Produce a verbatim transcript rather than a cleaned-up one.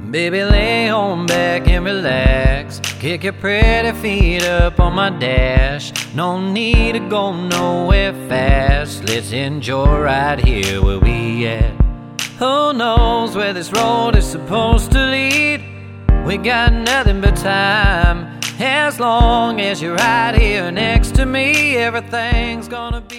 Baby, lay on back and relax. Kick your pretty feet up on my dash. No need to go nowhere fast. Let's enjoy right here where we at. Who knows where this road is supposed to lead? We got nothing but time. As long as you're right here next to me, everything's gonna be